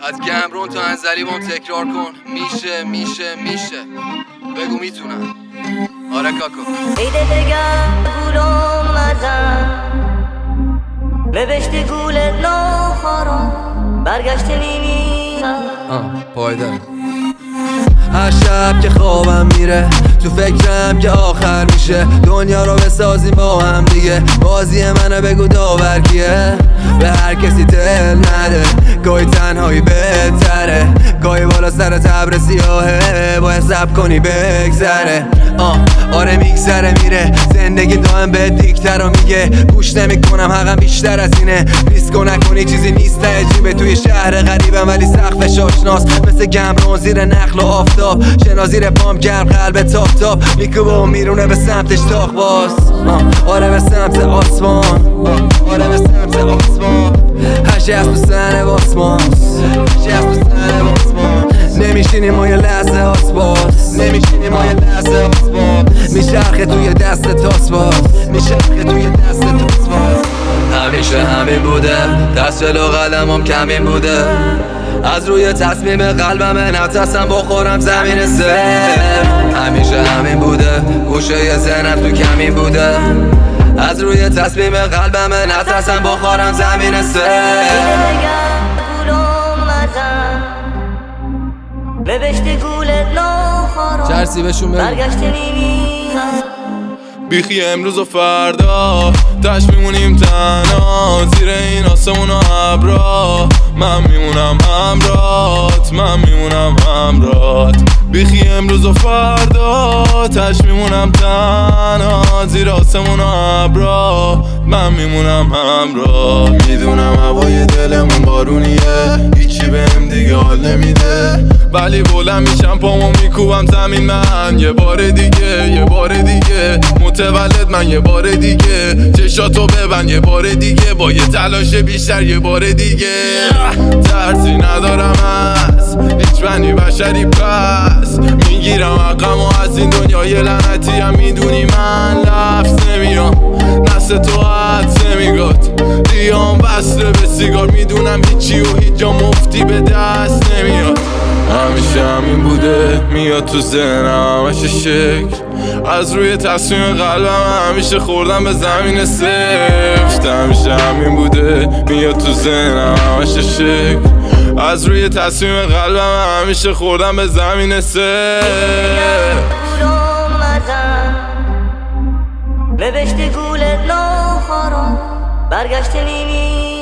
از گمرون تا انزلیبون تکرار کن. میشه بگو میتونم. آره کاکو. ایده بگم گولم نزن نوشته گول ناخارم برگشت میمیرم پایدار. هر شب که خوابم میره تو فکرم که آخر میشه دنیا رو بسازیم با هم دیگه. بازی منو بگو داور کیه. به هر کسی دل نده گاهی تنهایی بهتره. گاهی بالا سر تبر سیاهه باید صبر کنی بگذره. آره میگذره میره زندگی دائم به دیکتر رو میگه. گوش نمیکنم حقم بیشتر از اینه. ریسک نکنی چیزی نیست عجیبه. توی شهر غریبم ولی سقفش آشناس. مثل گمرون زیر نخل و آفتاب. شنا زیر پام گرم قلب تاپ میکوبه میرونه به سمتش تاق باز. آره به سمت آسمان. آره به سمت آسمان. هرچی از تو سن آسمان. هرچی از تو سن آسمان. نمیشینیم ما یه لحظه آسباس. نمیشینیم ما یه لحظه آسباس. میچرخه توی دست تاسباس. میچرخه توی دست تاسباس. همیشه همین بوده دست جلو قدمم کمین بوده. از روی تصمیم قلبم نترسم بخورم زمین سر. همیشه همین بوده گوشه ذهنم تو کمین بوده. از روی تصمیم قلبم نترسم بخورم زمین سر. نوشته گول ناخارم چرسی بهشون بگو برگشت میمیرم. بیخی امروز و فردا تش میمونیم تنها زیر این آسمون و ابرا. من میمونم همرات بیخی امروز و فردا تش میمونم تنها زیر آسمون و ابرا. من میمونم همراه. میدونم هوای دلمون بارونیه هیچی بهم دیگه حال نمیده ولی بلند میشم پامو میکوبم زمین. من یه بار دیگه متولد من یه بار دیگه. چشاتو ببند یه بار دیگه با یه تلاش بیشتر یه بار دیگه. ترسی ندارم از هیچ بنی بشری پس میگیرم حقم و از این دنیای لعنتی هم میدونی من لفظ نمیام. نسل تو حدس نمیگاد دیام بسته به سیگار. میدونم هیچی و هیچ جا مفتی به دست نمیاد. همیشه همین بوده میاد تو ذهنم همش شکل. از روی تصمیم قلبم همیشه خوردم به زمین سفت. همیشه همین بوده میاد تو ذهنم همش شکل. از روی تصمیم قلبم همیشه خوردم به زمین سفت. نوشته گول ناخارم برگشت میمیرم.